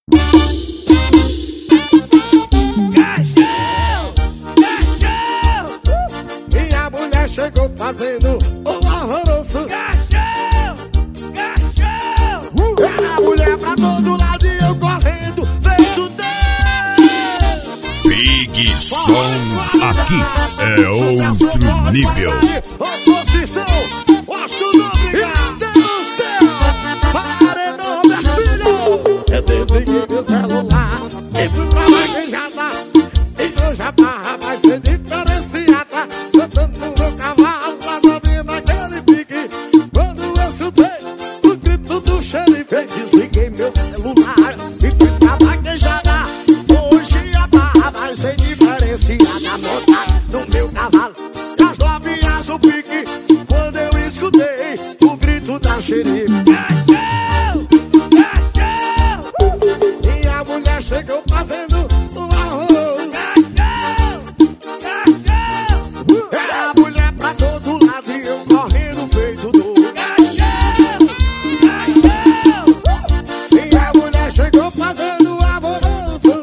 Minha mulher chegou fazendo um alvoroço. Era a mulher pra todo lado e eu correndo, feito Deus. Big Som aqui é outro nível. Oposição, gosto do obrigado. No céu, paredão, minha filha. Eu desliguei meu celular e fui pra vaquejada. E hoje a barra vai ser diferenciada. Sentando no meu cavalo, mas ouvindo aquele pique. Quando eu escutei o grito do xerife, eu desliguei meu celular e fui pra vaquejada. Hoje a barra vai ser diferenciada. Montada no meu cavalo, as novinhas o pique. Quando eu escutei o grito da xerife, minha mulher chegou fazendo um arroz. Era a mulher pra todo lado e eu correndo feito doido. Minha mulher chegou fazendo alvoroço.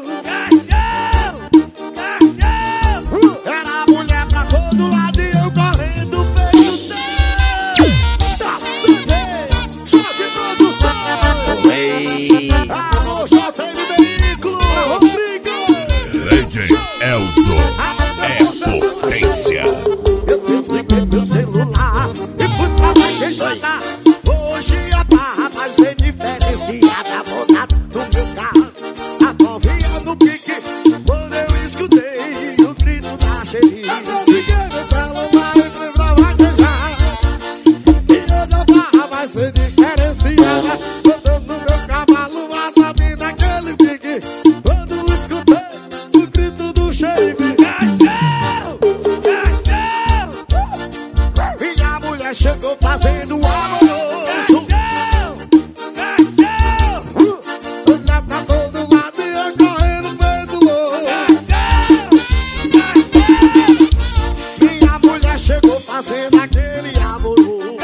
Era a mulher pra todo lado e eu correndo feito Deus. Tá sendo choque produção. Alô, JM Veículo, Rodrigo. Legend Elzo é potência. Eu desliguei meu celular e fui pra vaquejada. Hoje a barra vai ser diferenciada. Montada no meu carro, a novinha no pique. Quando eu escutei o grito da xerife, eu desliguei meu celular e fui pra vaquejada. E hoje a barra vai ser diferenciada. Andando no meu cavalo, a sabe daquele pique. Quando eu escutei o grito do xerife, minha mulher chegou fazendo alvoroço. Olha pra todo lado e eu correndo feito louco. Minha mulher chegou fazendo aquele alvoroço.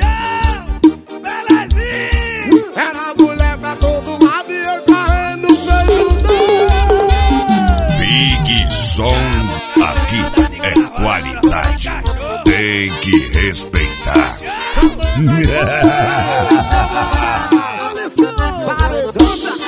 Era a mulher pra todo lado e eu correndo feito Deus. Big Som aqui é qualidade. Tem que respeitar. Paredão da